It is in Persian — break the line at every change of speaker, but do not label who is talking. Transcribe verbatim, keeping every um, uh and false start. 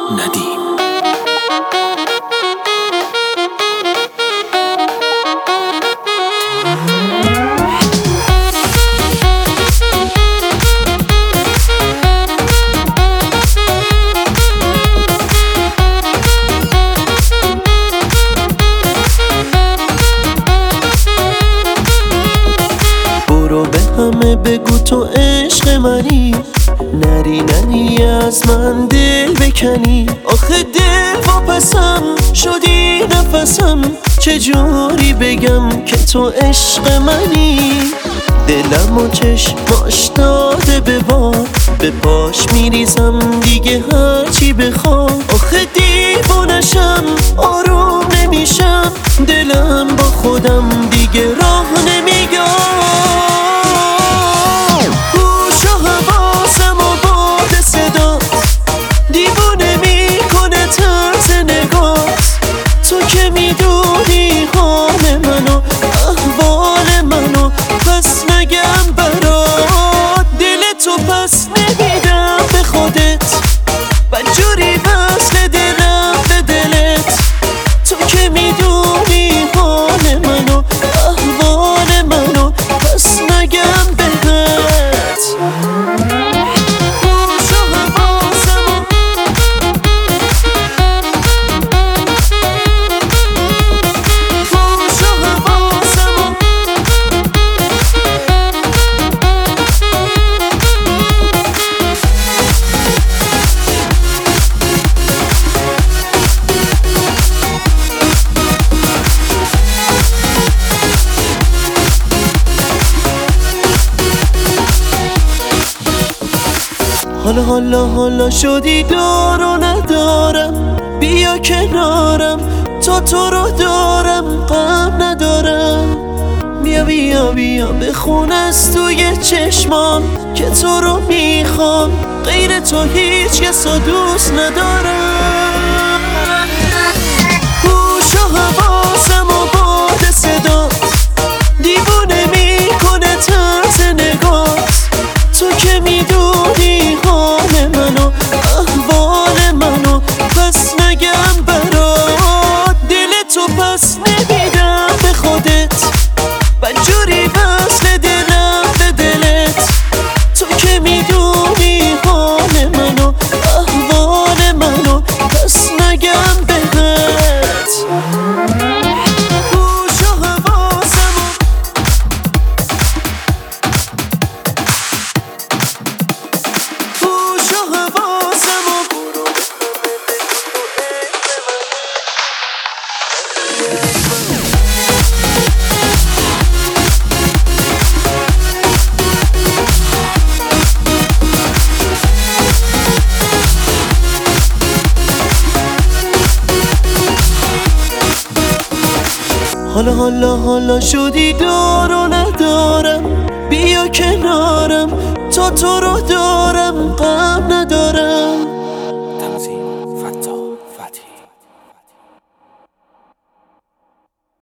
ندیم.
برو به همه بگو تو عشق منی، نری نری از من دل بکنی. آخه دل واپسم شدی نفسم، چجوری بگم که تو عشق منی. دلم و چشماش داده به باد، به پاش میریزم دیگه هرچی بخواد. آخه دیوونشم آروم نمیشم، دلم با خودم دیگه راه نمیگم. میدونی حال منو احوال منو، پس نگم برات دل تو پس نمیدم به خودت. بدجوری وصل دلم به دلت، تو که میدونی حال منو احوال منو، پس نگم بهت. حالا حالا حالا شدی دار و ندارم، بیا کنارم تا تو رو دارم غم ندارم. بیا بیا بیا بخون از توی چشمام که تو رو میخوام، غیر تو هیچ کس رو دوست ندارم. هوش و حواسم و باد صدات دیوونه میکنه طرز نگات، تو که میدونی حال منو احوال منو، پس نگم برات دل تو پس نمیدم به خودت. بدجوری وصل دلم به دلت، تو که میدونی حال منو احوال منو، پس نگم بهت. حالا حالا حالا شدی دار و ندارم، بیا کنارم تا تو رو دارم